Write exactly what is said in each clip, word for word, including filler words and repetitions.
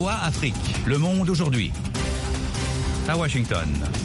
Afrique, le monde aujourd'hui. À Washington.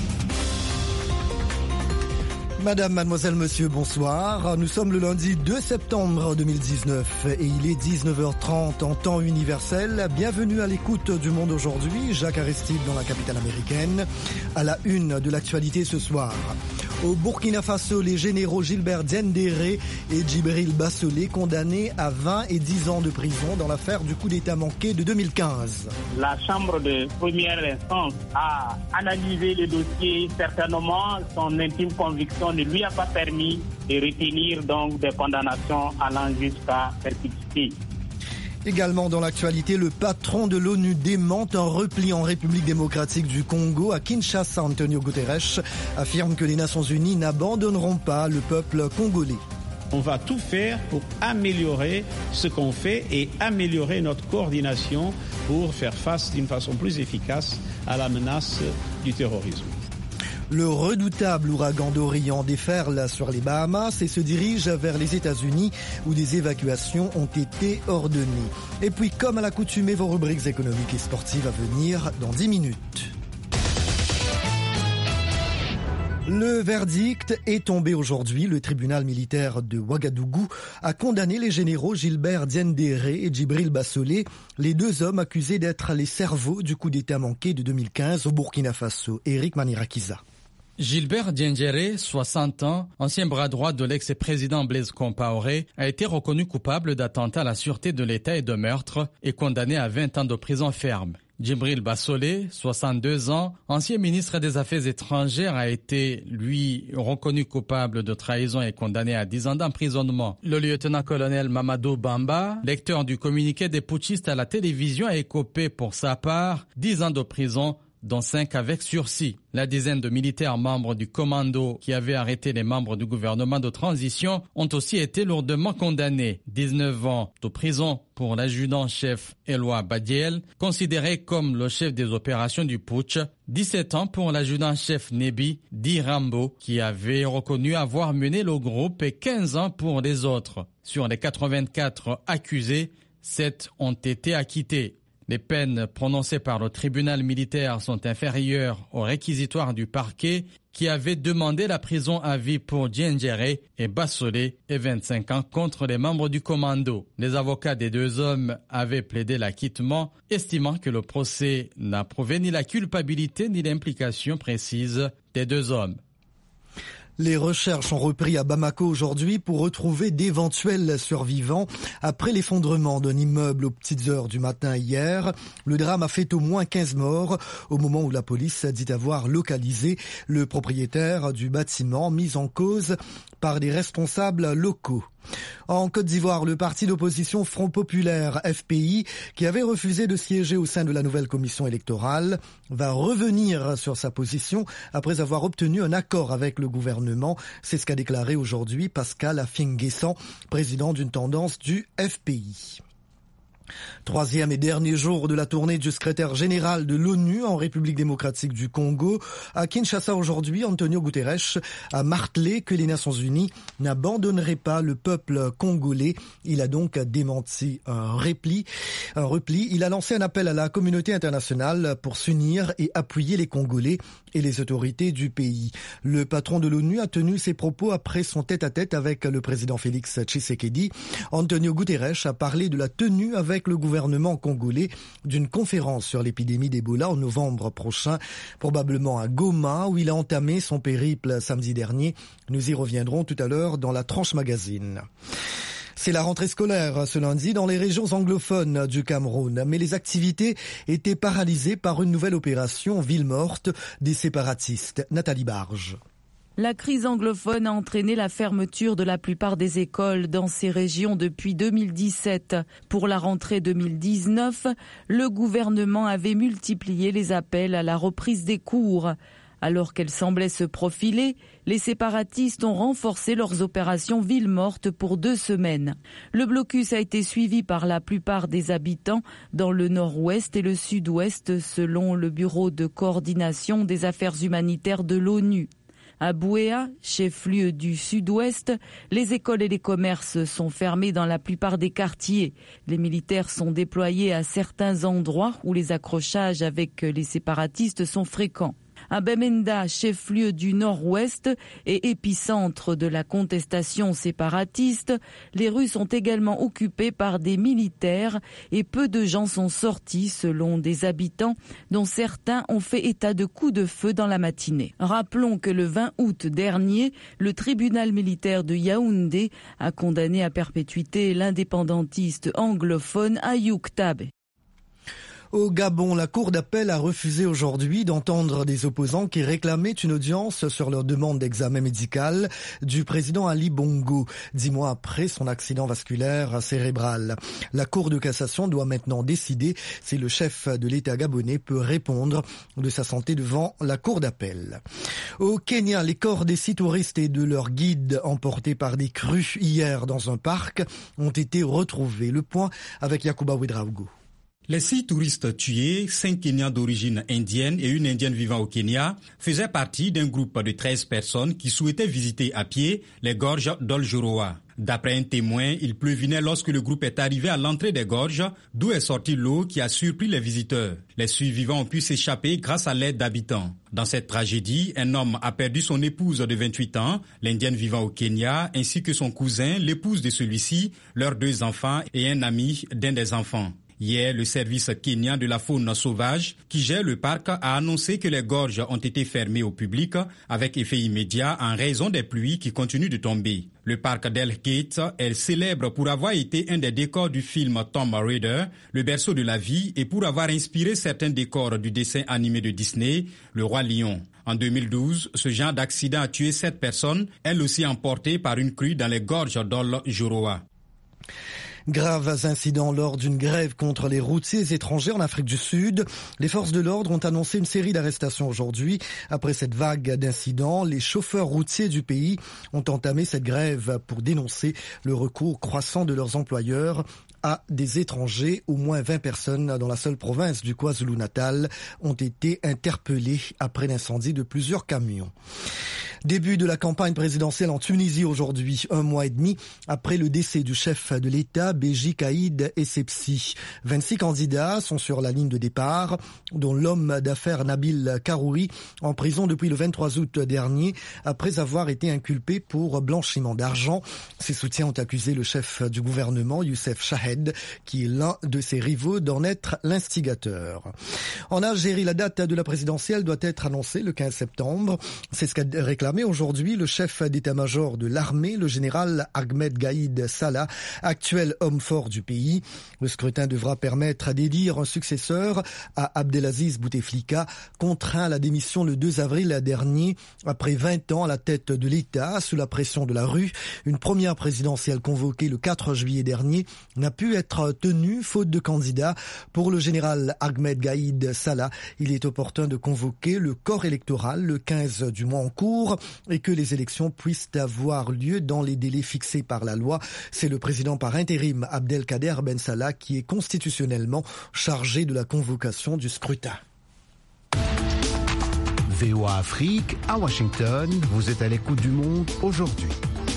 Madame, mademoiselle, monsieur, bonsoir. Nous sommes le lundi deux septembre deux mille dix-neuf et il est dix-neuf heures trente en temps universel. Bienvenue à l'écoute du Monde aujourd'hui. Jacques Aristide dans la capitale américaine. À la une de l'actualité ce soir. Au Burkina Faso, les généraux Gilbert Diendéré et Djibril Bassolé condamnés à vingt et dix ans de prison dans l'affaire du coup d'État manqué de deux mille quinze. La Chambre de première instance a analysé le dossier. Certainement, son intime conviction ne lui a pas permis de retenir donc des condamnations allant jusqu'à perpétuité. Également dans l'actualité, le patron de l'ONU démente un repli en République démocratique du Congo. À Kinshasa, Antonio Guterres affirme que les Nations Unies n'abandonneront pas le peuple congolais. On va tout faire pour améliorer ce qu'on fait et améliorer notre coordination pour faire face d'une façon plus efficace à la menace du terrorisme. Le redoutable ouragan Dorian déferle sur les Bahamas et se dirige vers les États-Unis où des évacuations ont été ordonnées. Et puis, comme à l'accoutumée, vos rubriques économiques et sportives à venir dans dix minutes. Le verdict est tombé aujourd'hui. Le tribunal militaire de Ouagadougou a condamné les généraux Gilbert Diendéré et Djibril Bassolé, les deux hommes accusés d'être les cerveaux du coup d'État manqué de deux mille quinze au Burkina Faso. Éric Manirakiza. Gilbert Diendéré, soixante ans, ancien bras droit de l'ex-président Blaise Compaoré, a été reconnu coupable d'attentat à la sûreté de l'État et de meurtre et condamné à vingt ans de prison ferme. Djibril Bassolé, soixante-deux ans, ancien ministre des Affaires étrangères, a été, lui, reconnu coupable de trahison et condamné à dix ans d'emprisonnement. Le lieutenant-colonel Mamadou Bamba, lecteur du communiqué des putschistes à la télévision, a écopé pour sa part dix ans de prison, dont cinq avec sursis. La dizaine de militaires membres du commando qui avaient arrêté les membres du gouvernement de transition ont aussi été lourdement condamnés. dix-neuf ans de prison pour l'adjudant-chef Eloi Badiel, considéré comme le chef des opérations du putsch. dix-sept ans pour l'adjudant-chef Nebi Di Rambo, qui avait reconnu avoir mené le groupe, et quinze ans pour les autres. Sur les quatre-vingt-quatre accusés, sept ont été acquittés. Les peines prononcées par le tribunal militaire sont inférieures au réquisitoire du parquet qui avait demandé la prison à vie pour Diendéré et Bassolé et vingt-cinq ans contre les membres du commando. Les avocats des deux hommes avaient plaidé l'acquittement, estimant que le procès n'a prouvé ni la culpabilité ni l'implication précise des deux hommes. Les recherches ont repris à Bamako aujourd'hui pour retrouver d'éventuels survivants après l'effondrement d'un immeuble aux petites heures du matin hier. Le drame a fait au moins quinze morts au moment où la police dit avoir localisé le propriétaire du bâtiment mis en cause par des responsables locaux. En Côte d'Ivoire, le parti d'opposition Front Populaire F P I, qui avait refusé de siéger au sein de la nouvelle commission électorale, va revenir sur sa position après avoir obtenu un accord avec le gouvernement. C'est ce qu'a déclaré aujourd'hui Pascal Afing-Guessan, président d'une tendance du F P I. Troisième et dernier jour de la tournée du secrétaire général de l'ONU en République démocratique du Congo. À Kinshasa aujourd'hui, Antonio Guterres a martelé que les Nations Unies n'abandonneraient pas le peuple congolais. Il a donc démenti un repli. Un repli. Il a lancé un appel à la communauté internationale pour s'unir et appuyer les Congolais et les autorités du pays. Le patron de l'ONU a tenu ses propos après son tête-à-tête avec le président Félix Tshisekedi. Antonio Guterres a parlé de la tenue avec le gouvernement congolais d'une conférence sur l'épidémie d'Ebola en novembre prochain, probablement à Goma, où il a entamé son périple samedi dernier. Nous y reviendrons tout à l'heure dans la tranche magazine. C'est la rentrée scolaire ce lundi dans les régions anglophones du Cameroun, mais les activités étaient paralysées par une nouvelle opération ville morte des séparatistes. Nathalie Barge. La crise anglophone a entraîné la fermeture de la plupart des écoles dans ces régions depuis deux mille dix-sept. Pour la rentrée deux mille dix-neuf, le gouvernement avait multiplié les appels à la reprise des cours. Alors qu'elle semblait se profiler, les séparatistes ont renforcé leurs opérations ville morte pour deux semaines. Le blocus a été suivi par la plupart des habitants dans le nord-ouest et le sud-ouest, selon le Bureau de coordination des affaires humanitaires de l'ONU. À Buea, chef-lieu du sud-ouest, les écoles et les commerces sont fermés dans la plupart des quartiers. Les militaires sont déployés à certains endroits où les accrochages avec les séparatistes sont fréquents. À Bamenda, chef-lieu du nord-ouest et épicentre de la contestation séparatiste, les rues sont également occupées par des militaires et peu de gens sont sortis selon des habitants dont certains ont fait état de coups de feu dans la matinée. Rappelons que le vingt août dernier, le tribunal militaire de Yaoundé a condamné à perpétuité l'indépendantiste anglophone Ayouk Tabe. Au Gabon, la Cour d'appel a refusé aujourd'hui d'entendre des opposants qui réclamaient une audience sur leur demande d'examen médical du président Ali Bongo, dix mois après son accident vasculaire cérébral. La Cour de cassation doit maintenant décider si le chef de l'État gabonais peut répondre de sa santé devant la Cour d'appel. Au Kenya, les corps des six touristes et de leurs guides emportés par des crues hier dans un parc ont été retrouvés. Le point avec Yakuba Ouedraogo. Les six touristes tués, cinq Kenyans d'origine indienne et une indienne vivant au Kenya, faisaient partie d'un groupe de treize personnes qui souhaitaient visiter à pied les gorges d'Oljoroa. D'après un témoin, il pleuvinait lorsque le groupe est arrivé à l'entrée des gorges, d'où est sortie l'eau qui a surpris les visiteurs. Les survivants ont pu s'échapper grâce à l'aide d'habitants. Dans cette tragédie, un homme a perdu son épouse de vingt-huit ans, l'indienne vivant au Kenya, ainsi que son cousin, l'épouse de celui-ci, leurs deux enfants et un ami d'un des enfants. Hier, le service kenyan de la faune sauvage qui gère le parc a annoncé que les gorges ont été fermées au public avec effet immédiat en raison des pluies qui continuent de tomber. Le parc d'El Gate est célèbre pour avoir été un des décors du film Tomb Raider, le berceau de la vie, et pour avoir inspiré certains décors du dessin animé de Disney, Le Roi Lion. En deux mille douze, ce genre d'accident a tué sept personnes, elles aussi emportées par une crue dans les gorges d'Oljoroa. Graves incidents lors d'une grève contre les routiers étrangers en Afrique du Sud. Les forces de l'ordre ont annoncé une série d'arrestations aujourd'hui. Après cette vague d'incidents, les chauffeurs routiers du pays ont entamé cette grève pour dénoncer le recours croissant de leurs employeurs à des étrangers. Au moins vingt personnes dans la seule province du KwaZulu-Natal ont été interpellées après l'incendie de plusieurs camions. Début de la campagne présidentielle en Tunisie aujourd'hui, un mois et demi après le décès du chef de l'État, Béji Caïd Essebsi. vingt-six candidats sont sur la ligne de départ, dont l'homme d'affaires Nabil Karouri, en prison depuis le vingt-trois août dernier, après avoir été inculpé pour blanchiment d'argent. Ses soutiens ont accusé le chef du gouvernement, Youssef Chahed, qui est l'un de ses rivaux, d'en être l'instigateur. En Algérie, la date de la présidentielle doit être annoncée le quinze septembre. C'est ce qu'a réclamé aujourd'hui le chef d'état-major de l'armée, le général Ahmed Gaïd Salah, actuel homme fort du pays. Le scrutin devra permettre d'élire un successeur à Abdelaziz Bouteflika, contraint à la démission le deux avril dernier, après vingt ans à la tête de l'État, sous la pression de la rue. Une première présidentielle convoquée le quatre juillet dernier n'a pu être tenue, faute de candidats. Pour le général Ahmed Gaïd Salah, il est opportun de convoquer le corps électoral le quinze du mois en cours et que les élections puissent avoir lieu dans les délais fixés par la loi. C'est le président par intérim Abdelkader Ben Salah qui est constitutionnellement chargé de la convocation du scrutin. V O A Afrique, à Washington, vous êtes à l'écoute du monde aujourd'hui.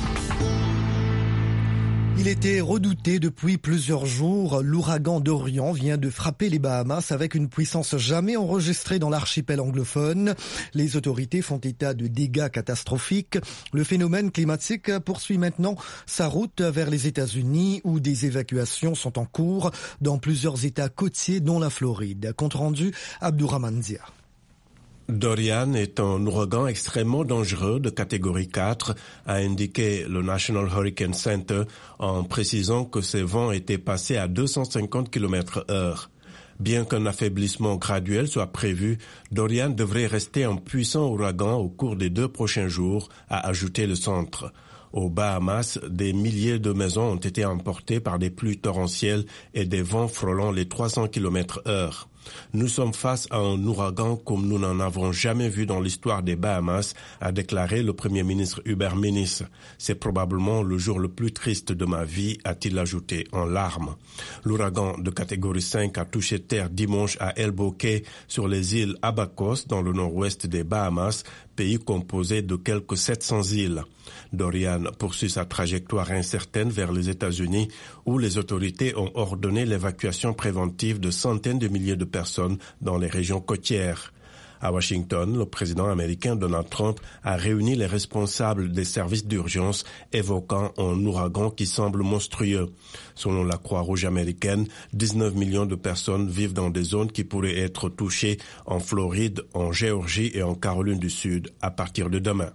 Il était redouté depuis plusieurs jours. L'ouragan Dorian vient de frapper les Bahamas avec une puissance jamais enregistrée dans l'archipel anglophone. Les autorités font état de dégâts catastrophiques. Le phénomène climatique poursuit maintenant sa route vers les États-Unis où des évacuations sont en cours dans plusieurs États côtiers dont la Floride. Compte rendu Abdourahmane Dia. Dorian est un ouragan extrêmement dangereux de catégorie quatre, a indiqué le National Hurricane Center en précisant que ses vents étaient passés à deux cent cinquante kilomètres heure. Bien qu'un affaiblissement graduel soit prévu, Dorian devrait rester un puissant ouragan au cours des deux prochains jours, a ajouté le centre. Aux Bahamas, des milliers de maisons ont été emportées par des pluies torrentielles et des vents frôlant les trois cents kilomètres heure. Nous sommes face à un ouragan comme nous n'en avons jamais vu dans l'histoire des Bahamas, a déclaré le Premier ministre Hubert Minnis. C'est probablement le jour le plus triste de ma vie, a-t-il ajouté en larmes. L'ouragan de catégorie cinq a touché terre dimanche à Elbow Cay sur les îles Abacos dans le nord-ouest des Bahamas, pays composé de quelques sept cents îles. Dorian poursuit sa trajectoire incertaine vers les États-Unis où les autorités ont ordonné l'évacuation préventive de centaines de milliers de personnes dans les régions côtières. À Washington, le président américain Donald Trump a réuni les responsables des services d'urgence évoquant un ouragan qui semble monstrueux. Selon la Croix-Rouge américaine, dix-neuf millions de personnes vivent dans des zones qui pourraient être touchées en Floride, en Géorgie et en Caroline du Sud à partir de demain.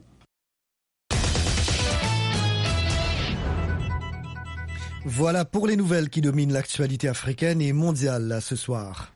Voilà pour les nouvelles qui dominent l'actualité africaine et mondiale ce soir.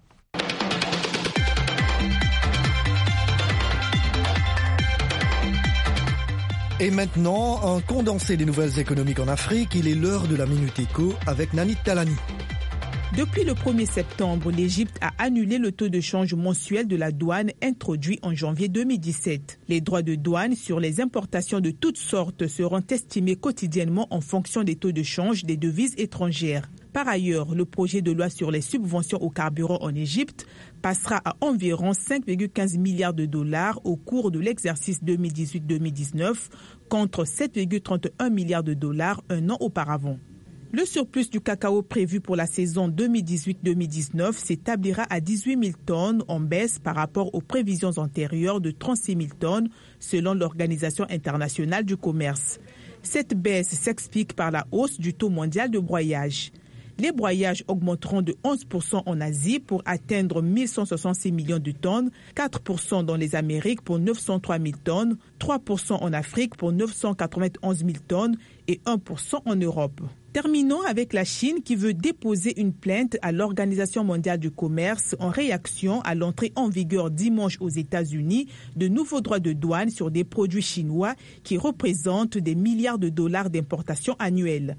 Et maintenant, un condensé des nouvelles économiques en Afrique. Il est l'heure de la Minute Éco avec Nanit Talani. Depuis le premier septembre, l'Égypte a annulé le taux de change mensuel de la douane introduit en janvier deux mille dix-sept. Les droits de douane sur les importations de toutes sortes seront estimés quotidiennement en fonction des taux de change des devises étrangères. Par ailleurs, le projet de loi sur les subventions au carburant en Égypte passera à environ cinq virgule quinze milliards de dollars au cours de l'exercice deux mille dix-huit deux mille dix-neuf contre sept virgule trente et un milliards de dollars un an auparavant. Le surplus du cacao prévu pour la saison deux mille dix-huit deux mille dix-neuf s'établira à dix-huit mille tonnes en baisse par rapport aux prévisions antérieures de trente-six mille tonnes selon l'Organisation internationale du commerce. Cette baisse s'explique par la hausse du taux mondial de broyage. Les broyages augmenteront de onze pour cent en Asie pour atteindre mille cent soixante-six millions de tonnes, quatre pour cent dans les Amériques pour neuf cent trois mille tonnes, trois pour cent en Afrique pour neuf cent quatre-vingt-onze mille tonnes et un pour cent en Europe. Terminons avec la Chine qui veut déposer une plainte à l'Organisation mondiale du commerce en réaction à l'entrée en vigueur dimanche aux États-Unis de nouveaux droits de douane sur des produits chinois qui représentent des milliards de dollars d'importation annuelle.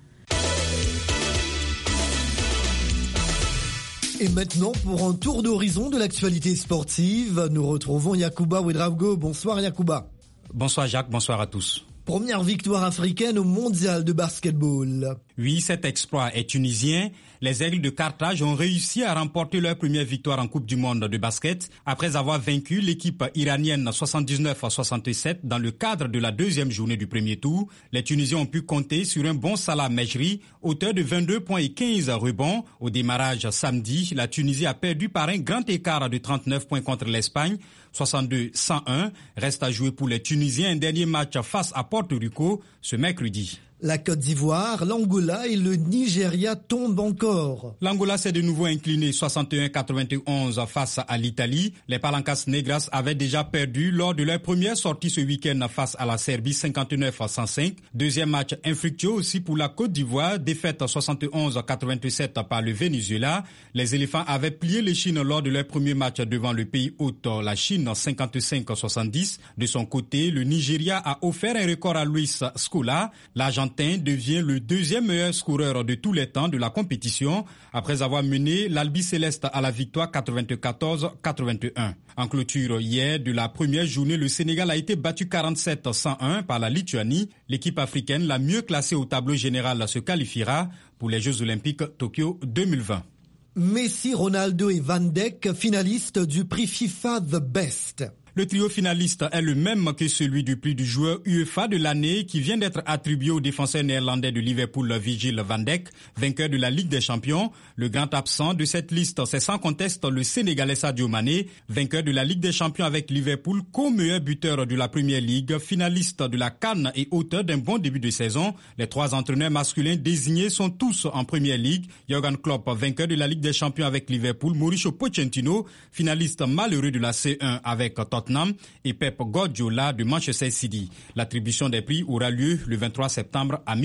Et maintenant, pour un tour d'horizon de l'actualité sportive, nous retrouvons Yacouba Ouedraogo. Bonsoir Yacouba. Bonsoir Jacques, bonsoir à tous. Première victoire africaine au mondial de basketball. Oui, cet exploit est tunisien. Les Aigles de Carthage ont réussi à remporter leur première victoire en Coupe du monde de basket après avoir vaincu l'équipe iranienne soixante-dix-neuf à soixante-sept dans le cadre de la deuxième journée du premier tour. Les Tunisiens ont pu compter sur un bon Salah Mejri, auteur de vingt-deux points et quinze rebonds. Au démarrage samedi, la Tunisie a perdu par un grand écart de trente-neuf points contre l'Espagne, soixante-deux à cent un. Reste à jouer pour les Tunisiens un dernier match face à Porto Rico ce mercredi. La Côte d'Ivoire, l'Angola et le Nigeria tombent encore. L'Angola s'est de nouveau incliné soixante et un à quatre-vingt-onze face à l'Italie. Les Palancas Negras avaient déjà perdu lors de leur première sortie ce week-end face à la Serbie cinquante-neuf à cent cinq. Deuxième match infructueux aussi pour la Côte d'Ivoire, défaite soixante et onze à quatre-vingt-sept par le Venezuela. Les éléphants avaient plié les Chines lors de leur premier match devant le pays hôte, la Chine cinquante-cinq à soixante-dix. De son côté, le Nigeria a offert un record à Luis Scola. L'Argentin devient le deuxième meilleur scoreur de tous les temps de la compétition après avoir mené l'Albi Céleste à la victoire quatre-vingt-quatorze à quatre-vingt-un. En clôture hier de la première journée, le Sénégal a été battu quarante-sept à cent un par la Lituanie. L'équipe africaine la mieux classée au tableau général se qualifiera pour les Jeux Olympiques Tokyo deux mille vingt. Messi, Ronaldo et Van Dijk, finalistes du prix FIFA The Best. Le trio finaliste est le même que celui du prix du joueur UEFA de l'année qui vient d'être attribué au défenseur néerlandais de Liverpool Virgil van Dijk, vainqueur de la Ligue des Champions. Le grand absent de cette liste, c'est sans conteste le Sénégalais Sadio Mané, vainqueur de la Ligue des Champions avec Liverpool, co-meilleur buteur de la Premier League, finaliste de la CAN et auteur d'un bon début de saison. Les trois entraîneurs masculins désignés sont tous en Premier League. Jürgen Klopp, vainqueur de la Ligue des Champions avec Liverpool, Mauricio Pochettino, finaliste malheureux de la C un avec Tottenham, et Pep Guardiola de Manchester City. L'attribution des prix aura lieu le vingt-trois septembre à Milan.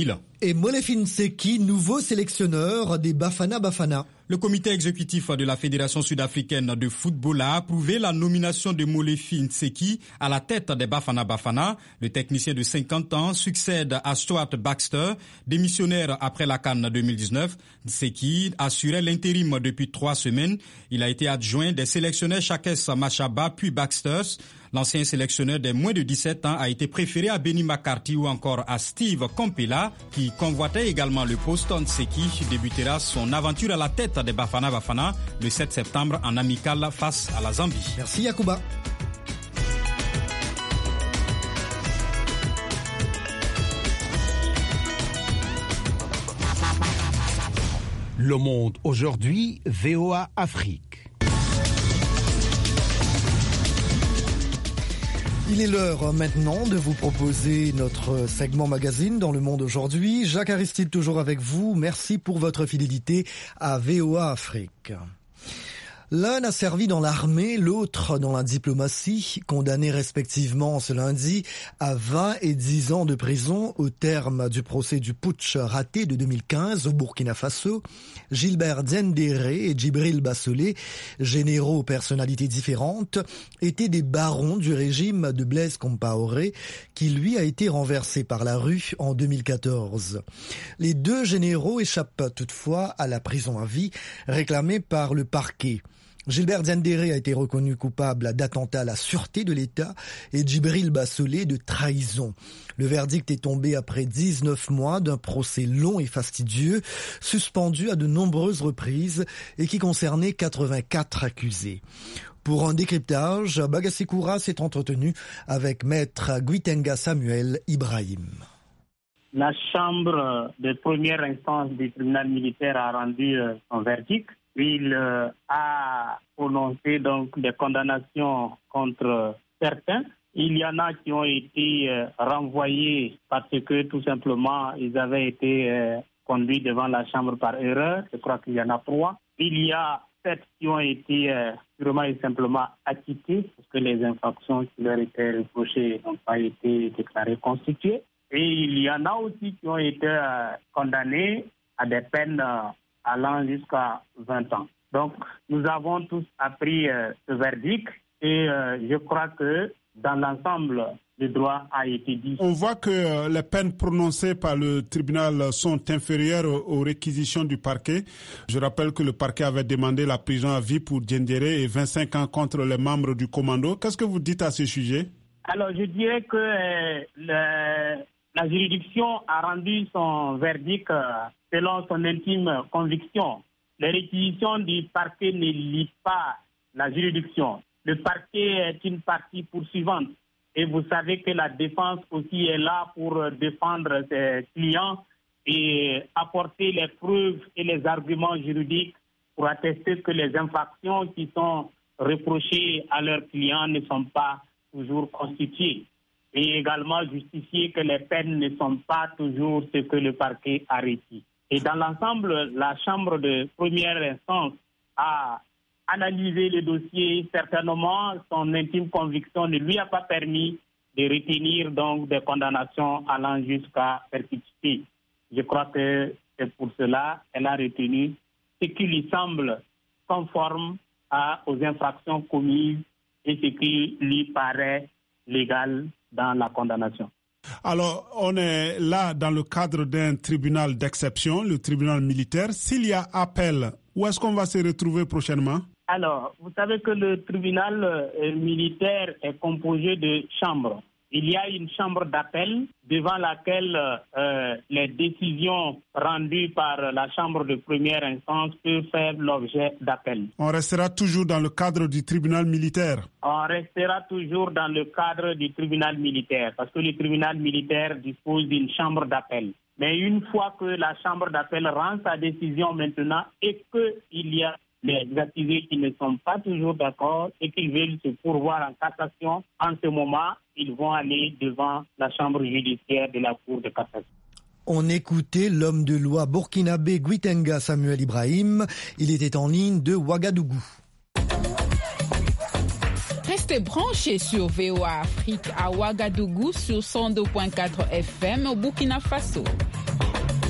Et Molefi Nseki, nouveau sélectionneur des Bafana Bafana. Le comité exécutif de la Fédération sud-africaine de football a approuvé la nomination de Molefi Nseki à la tête des Bafana Bafana. Le technicien de cinquante ans succède à Stuart Baxter, démissionnaire après la CAN deux mille dix-neuf. Nseki assurait l'intérim depuis trois semaines. Il a été adjoint des sélectionneurs Shakes Machaba puis Baxter. L'ancien sélectionneur des moins de dix-sept ans a été préféré à Benny McCarthy ou encore à Steve Kompela, qui convoitait également le poste. Nseki débutera son aventure à la tête des Bafana Bafana le sept septembre en amical face à la Zambie. Merci Yacouba. Le Monde aujourd'hui, V O A Afrique. Il est l'heure maintenant de vous proposer notre segment magazine dans Le Monde aujourd'hui. Jacques Aristide toujours avec vous. Merci pour votre fidélité à V O A Afrique. L'un a servi dans l'armée, l'autre dans la diplomatie, condamnés respectivement ce lundi à vingt et dix ans de prison au terme du procès du putsch raté de deux mille quinze au Burkina Faso. Gilbert Diendéré et Djibril Bassolé, généraux aux personnalités différentes, étaient des barons du régime de Blaise Compaoré, qui lui a été renversé par la rue en deux mille quatorze. Les deux généraux échappent toutefois à la prison à vie, réclamée par le parquet. Gilbert Diendéré a été reconnu coupable d'attentat à la sûreté de l'État et Djibril Bassolé de trahison. Le verdict est tombé après dix-neuf mois d'un procès long et fastidieux, suspendu à de nombreuses reprises et qui concernait quatre-vingt-quatre accusés. Pour un décryptage, Bagassi Koura s'est entretenu avec maître Guitenga Samuel Ibrahim. La chambre de première instance du tribunal militaire a rendu son verdict. Il euh, a prononcé donc des condamnations contre certains. Il y en a qui ont été euh, renvoyés parce que tout simplement ils avaient été euh, conduits devant la chambre par erreur. Je crois qu'il y en a trois. Il y a sept qui ont été euh, purement et simplement acquittés parce que les infractions qui leur étaient reprochées n'ont pas été déclarées constituées. Et il y en a aussi qui ont été euh, condamnés à des peines euh, allant jusqu'à vingt ans. Donc, nous avons tous appris euh, ce verdict et euh, je crois que dans l'ensemble, le droit a été dit. On voit que euh, les peines prononcées par le tribunal sont inférieures aux réquisitions du parquet. Je rappelle que le parquet avait demandé la prison à vie pour Diendéré et vingt-cinq ans contre les membres du commando. Qu'est-ce que vous dites à ce sujet? Alors, je dirais que euh, le, la juridiction a rendu son verdict euh, selon son intime conviction. Les réquisitions du parquet ne lient pas la juridiction. Le parquet est une partie poursuivante. Et vous savez que la défense aussi est là pour défendre ses clients et apporter les preuves et les arguments juridiques pour attester que les infractions qui sont reprochées à leurs clients ne sont pas toujours constituées. Et également justifier que les peines ne sont pas toujours ce que le parquet a requis. Et dans l'ensemble, la Chambre de première instance a analysé le dossier. Certainement, son intime conviction ne lui a pas permis de retenir donc des condamnations allant jusqu'à perpétuité. Je crois que c'est pour cela qu'elle a retenu ce qui lui semble conforme à, aux infractions commises et ce qui lui paraît légal dans la condamnation. Alors, on est là dans le cadre d'un tribunal d'exception, le tribunal militaire. S'il y a appel, où est-ce qu'on va se retrouver prochainement? Alors, vous savez que le tribunal euh, militaire est composé de chambres. Il y a une chambre d'appel devant laquelle euh, les décisions rendues par la chambre de première instance peuvent faire l'objet d'appel. On restera toujours dans le cadre du tribunal militaire? On restera toujours dans le cadre du tribunal militaire parce que le tribunal militaire dispose d'une chambre d'appel. Mais une fois que la chambre d'appel rend sa décision maintenant et qu'il y a les accusés qui ne sont pas toujours d'accord et qui veulent se pourvoir en cassation, en ce moment, ils vont aller devant la chambre judiciaire de la Cour de cassation. On écoutait l'homme de loi burkinabé Guitenga Samuel Ibrahim. Il était en ligne de Ouagadougou. Restez branchés sur V O A Afrique à Ouagadougou sur cent deux virgule quatre F M au Burkina Faso.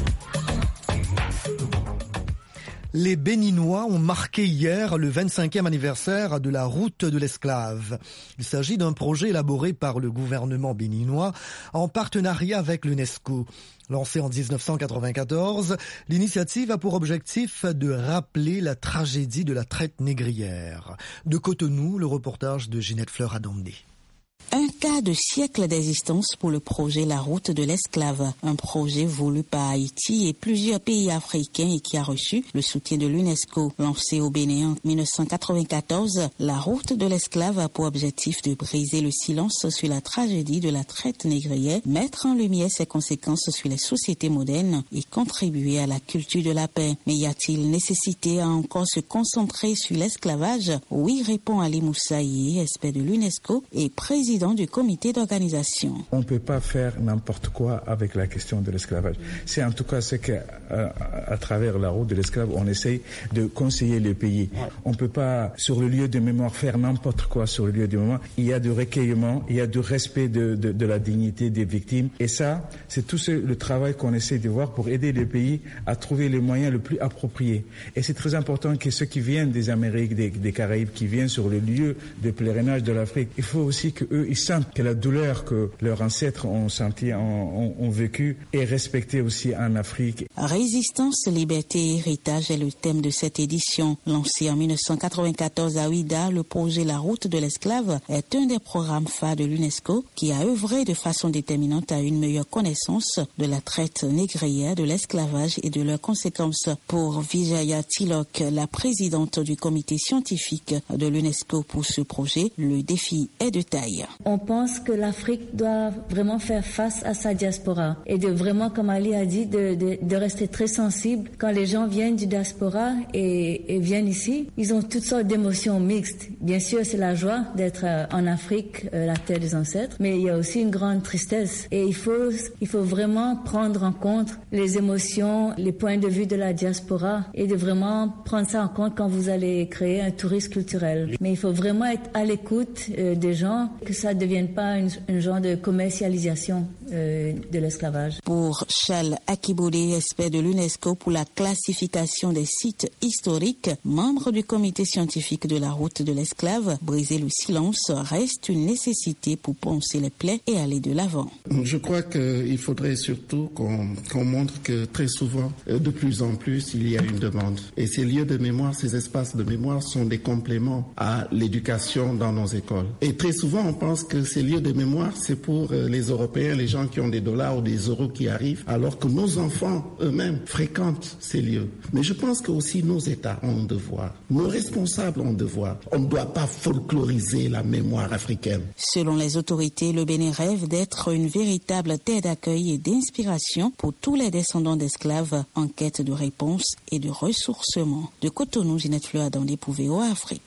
Les Béninois ont marqué hier le vingt-cinquième anniversaire de la route de l'esclave. Il s'agit d'un projet élaboré par le gouvernement béninois en partenariat avec l'UNESCO. Lancée en dix-neuf cent quatre-vingt-quatorze, l'initiative a pour objectif de rappeler la tragédie de la traite négrière. De Cotonou, le reportage de Ginette Fleur-Adondé. Un quart de siècle d'existence pour le projet La Route de l'Esclave, un projet voulu par Haïti et plusieurs pays africains et qui a reçu le soutien de l'UNESCO. Lancé au Bénin en dix-neuf cent quatre-vingt-quatorze, La Route de l'Esclave a pour objectif de briser le silence sur la tragédie de la traite négrière, mettre en lumière ses conséquences sur les sociétés modernes et contribuer à la culture de la paix. Mais y a-t-il nécessité à encore se concentrer sur l'esclavage? Oui, répond Ali Moussaïe, expert de l'UNESCO et président du comité d'organisation. On ne peut pas faire n'importe quoi avec la question de l'esclavage. C'est en tout cas ce qu'à à travers la route de l'esclave, on essaye de conseiller les pays. On ne peut pas, sur le lieu de mémoire, faire n'importe quoi sur le lieu de mémoire. Il y a du recueillement, il y a du respect de, de, de la dignité des victimes. Et ça, c'est tout ce, le travail qu'on essaie de voir pour aider les pays à trouver les moyens les plus appropriés. Et c'est très important que ceux qui viennent des Amériques, des, des Caraïbes, qui viennent sur le lieu de pèlerinage de l'Afrique, il faut aussi qu'eux, ils sentent que la douleur que leurs ancêtres ont senti, ont, ont vécu, est respectée aussi en Afrique. Résistance, liberté et héritage est le thème de cette édition. Lancé en dix-neuf cent quatre-vingt-quatorze à Ouida, le projet La Route de l'Esclave est un des programmes phares de l'UNESCO qui a œuvré de façon déterminante à une meilleure connaissance de la traite négrière, de l'esclavage et de leurs conséquences. Pour Vijaya Tilok, la présidente du comité scientifique de l'UNESCO pour ce projet, le défi est de taille. On pense que l'Afrique doit vraiment faire face à sa diaspora et de vraiment, comme Ali a dit, de, de, de rester très sensible. Quand les gens viennent du diaspora et, et viennent ici, ils ont toutes sortes d'émotions mixtes. Bien sûr, c'est la joie d'être en Afrique, la terre des ancêtres, mais il y a aussi une grande tristesse. Et il faut, il faut vraiment prendre en compte les émotions, les points de vue de la diaspora et de vraiment prendre ça en compte quand vous allez créer un tourisme culturel. Mais il faut vraiment être à l'écoute euh, des gens, que ça ne devienne pas une, un genre de commercialisation euh, de l'esclavage. Pour Charles Akibode, expert de l'UNESCO pour la classification des sites historiques, membre du comité scientifique de la route de l'esclave, briser le silence reste une nécessité pour poncer les plaies et aller de l'avant. Je crois qu'il faudrait surtout qu'on, qu'on montre que très souvent, de plus en plus, il y a une demande. Et ces lieux de mémoire, ces espaces de mémoire sont des compléments à l'éducation dans nos écoles. Et très souvent, on pense que ces lieux de mémoire, c'est pour les Européens, les gens qui ont des dollars ou des euros qui arrivent, alors que nos enfants eux-mêmes fréquentent ces lieux. Mais je pense que aussi nos États ont un devoir, nos responsables ont un devoir. On ne doit pas folkloriser la mémoire africaine. Selon les autorités, le Bénin rêve d'être une véritable terre d'accueil et d'inspiration pour tous les descendants d'esclaves en quête de réponses et de ressourcement. De Cotonou, Ginette Fleur-Adondé pour V O A Afrique.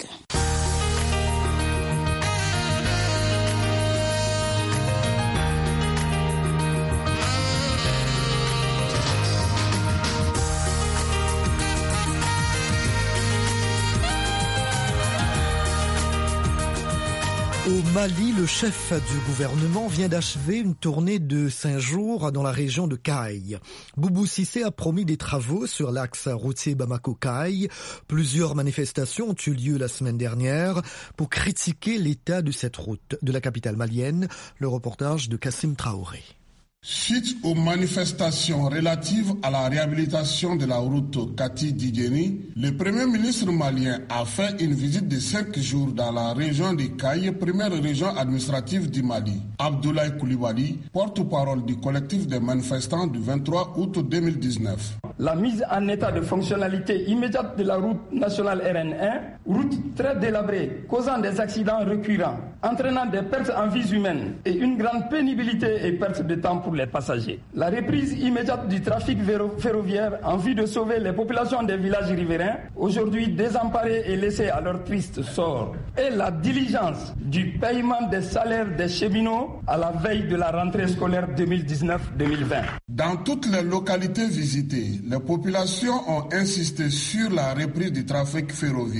Au Mali, le chef du gouvernement vient d'achever une tournée de cinq jours dans la région de Kaï. Boubou Cissé a promis des travaux sur l'axe routier Bamako-Kaï. Plusieurs manifestations ont eu lieu la semaine dernière pour critiquer l'état de cette route de la capitale malienne. Le reportage de Kassim Traoré. Suite aux manifestations relatives à la réhabilitation de la route Kati-Diguéni, le Premier ministre malien a fait une visite de cinq jours dans la région de Kaï, première région administrative du Mali. Abdoulaye Koulibaly, porte-parole du collectif des manifestants du vingt-trois août deux mille dix-neuf. La mise en état de fonctionnalité immédiate de la route nationale R N un, route très délabrée, causant des accidents récurrents, entraînant des pertes en vies humaines et une grande pénibilité et perte de temps pour les passagers. La reprise immédiate du trafic ferroviaire en vue de sauver les populations des villages riverains, aujourd'hui désemparées et laissées à leur triste sort. Et la diligence du paiement des salaires des cheminots à la veille de la rentrée scolaire deux mille dix-neuf deux mille vingt. Dans toutes les localités visitées, les populations ont insisté sur la reprise du trafic ferroviaire,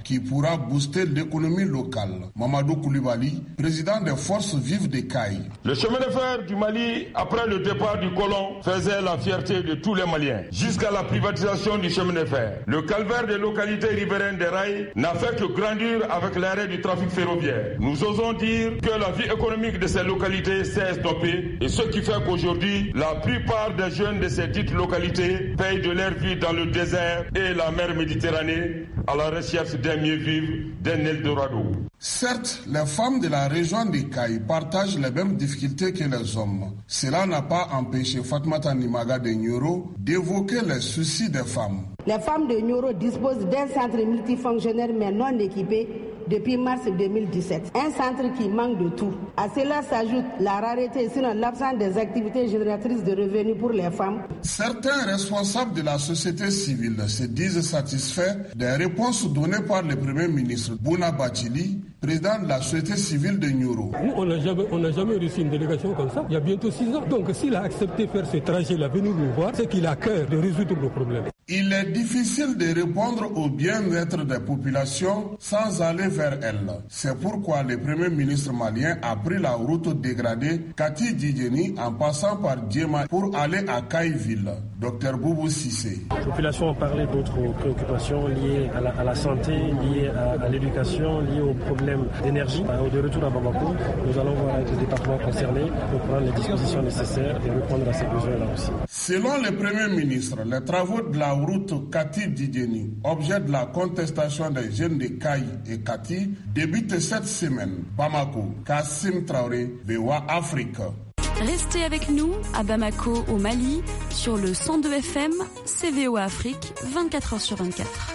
qui pourra booster l'économie locale. Mamadou Koulibaly, président des forces vives des Cailles. Le chemin de fer du Mali, après le départ du colon, faisait la fierté de tous les Maliens. Jusqu'à la privatisation du chemin de fer, le calvaire des localités riveraines des rails n'a fait que grandir avec l'arrêt du trafic ferroviaire. Nous osons dire que la vie économique de ces localités s'est stoppée, et ce qui fait qu'aujourd'hui, la plupart des jeunes de ces dites localités payent de leur vie dans le désert et la mer Méditerranée à la recherche d'un mieux vivre, d'un Eldorado. Certes, les femmes de la région des Cailles partagent les mêmes difficultés que les hommes. Cela n'a pas empêché Fatmata Nimaga de Nyoro d'évoquer les soucis des femmes. Les femmes de Nyoro disposent d'un centre multifonctionnel mais non équipé depuis mars deux mille dix-sept. Un centre qui manque de tout. À cela s'ajoute la rareté, sinon l'absence des activités génératrices de revenus pour les femmes. Certains responsables de la société civile se disent satisfaits des réponses données par le Premier ministre Bouna Bathily, président de la société civile de Nyoro. Nous, on n'a jamais, on n'a jamais reçu une délégation comme ça, il y a bientôt six ans. Donc s'il a accepté de faire ce trajet-là, venir nous voir, c'est qu'il a cœur de résoudre nos problèmes. Il est difficile de répondre au bien-être des populations sans aller vers elles. C'est pourquoi le Premier ministre malien a pris la route dégradée Kati Djidjeni en passant par Djema pour aller à Kaïville. Docteur Boubou Sissé. Les populations ont parlé d'autres préoccupations liées à la, à la santé, liées à, à l'éducation, liées aux problèmes d'énergie. De retour à Bamako, nous allons voir avec les départements concernés pour prendre les dispositions nécessaires et répondre à ces besoins-là aussi. Selon le Premier ministre, les travaux de la route Kati Djidjeni, objet de la contestation des jeunes de Kaï et Kati, débutent cette semaine. Bamako, Kassim Traoré, V O A Afrique. Restez avec nous à Bamako, au Mali, sur le cent deux F M, C V O A Afrique, vingt-quatre heures sur vingt-quatre.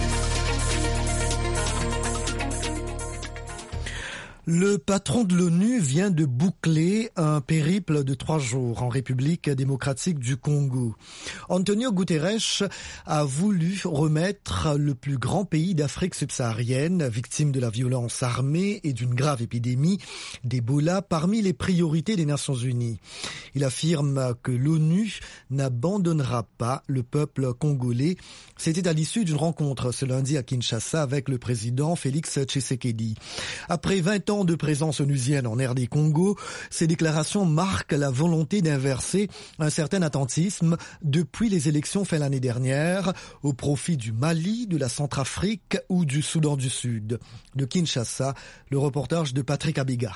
Le patron de l'ONU vient de boucler un périple de trois jours en République démocratique du Congo. Antonio Guterres a voulu remettre le plus grand pays d'Afrique subsaharienne, victime de la violence armée et d'une grave épidémie d'Ebola, parmi les priorités des Nations Unies. Il affirme que l'ONU n'abandonnera pas le peuple congolais. C'était à l'issue d'une rencontre ce lundi à Kinshasa avec le président Félix Tshisekedi. Après vingt ans de présence onusienne en R D Congo, ces déclarations marquent la volonté d'inverser un certain attentisme depuis les élections faites l'année dernière au profit du Mali, de la Centrafrique ou du Soudan du Sud. De Kinshasa, le reportage de Patrick Abega.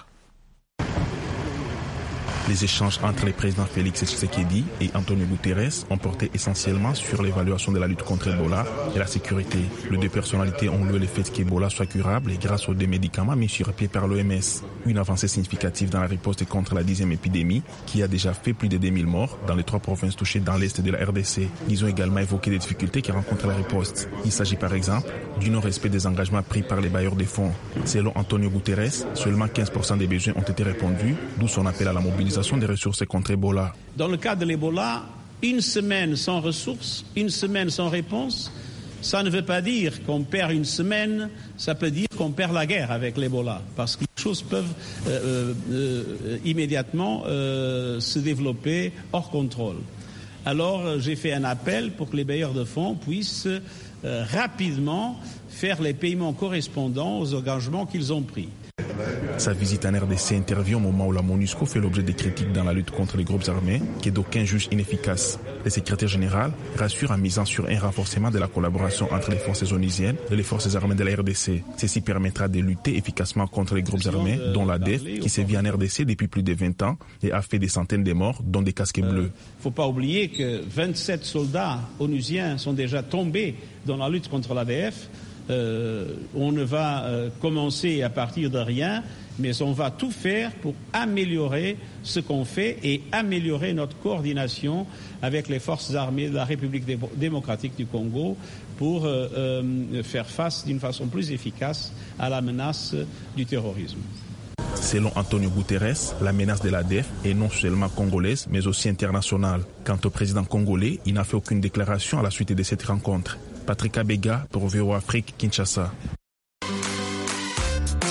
Les échanges entre les présidents Félix Tshisekedi et Antonio Guterres ont porté essentiellement sur l'évaluation de la lutte contre Ebola et la sécurité. Les deux personnalités ont loué le fait qu'Ebola soit curable et grâce aux deux médicaments mis sur pied par l'O M S. Une avancée significative dans la riposte contre la dixième épidémie qui a déjà fait plus de deux mille morts dans les trois provinces touchées dans l'est de la R D C. Ils ont également évoqué les difficultés qui rencontrent la riposte. Il s'agit par exemple du non-respect des engagements pris par les bailleurs des fonds. Selon Antonio Guterres, seulement quinze pour cent des besoins ont été répondus, d'où son appel à la mobilisation des ressources contre Ebola. Dans le cas de l'Ebola, une semaine sans ressources, une semaine sans réponse, ça ne veut pas dire qu'on perd une semaine, ça peut dire qu'on perd la guerre avec l'Ebola, parce que les choses peuvent euh, euh, immédiatement euh, se développer hors contrôle. Alors j'ai fait un appel pour que les bailleurs de fonds puissent euh, rapidement faire les paiements correspondants aux engagements qu'ils ont pris. Sa visite en R D C intervient au moment où la MONUSCO fait l'objet des critiques dans la lutte contre les groupes armés, que d'aucuns jugent inefficace. Le secrétaire général rassure en misant sur un renforcement de la collaboration entre les forces onusiennes et les forces armées de la R D C. Ceci permettra de lutter efficacement contre les groupes armés, dont l'A D F, qui sévit en R D C depuis plus de vingt ans et a fait des centaines de morts, dont des casques bleus. Il ne faut pas oublier que vingt-sept soldats onusiens sont déjà tombés dans la lutte contre l'A D F. Euh, on ne va euh, commencer à partir de rien, mais on va tout faire pour améliorer ce qu'on fait et améliorer notre coordination avec les forces armées de la République démocratique du Congo pour euh, euh, faire face d'une façon plus efficace à la menace du terrorisme. Selon Antonio Guterres, la menace de l'A D F est non seulement congolaise, mais aussi internationale. Quant au président congolais, il n'a fait aucune déclaration à la suite de cette rencontre. Patrick Abega pour V O A Afrique, Kinshasa.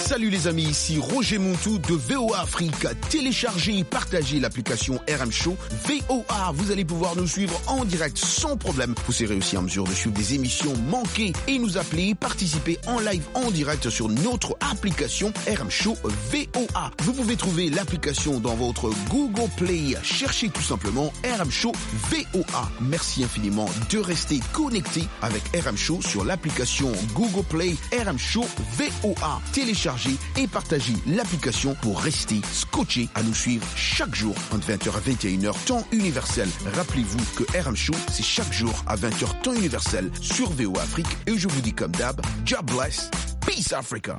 Salut les amis, ici Roger Montou de V O A Afrique. Téléchargez et partagez l'application R M Show V O A. Vous allez pouvoir nous suivre en direct sans problème. Vous serez aussi en mesure de suivre des émissions manquées et nous appeler, participer en live en direct sur notre application R M Show V O A. Vous pouvez trouver l'application dans votre Google Play. Cherchez tout simplement R M Show V O A. Merci infiniment de rester connecté avec R M Show sur l'application Google Play R M Show V O A. Téléchargez et partagez l'application pour rester scotché à nous suivre chaque jour entre vingt heures à vingt et une heures temps universel. Rappelez-vous que R M Show c'est chaque jour à vingt heures temps universel sur V O A Afrique et je vous dis comme d'hab, God bless, peace Africa.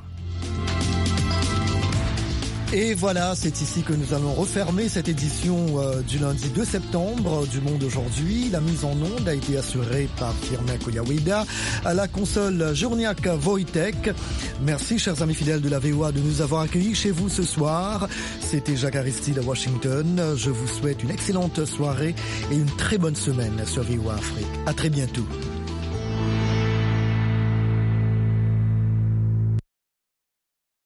Et voilà, c'est ici que nous allons refermer cette édition euh, du lundi deux septembre du Monde aujourd'hui. La mise en onde a été assurée par Firmin Koyaweda, à la console Journiak Wojtek. Merci chers amis fidèles de la V O A de nous avoir accueillis chez vous ce soir. C'était Jacques Aristide à Washington. Je vous souhaite une excellente soirée et une très bonne semaine sur V O A Afrique. À très bientôt.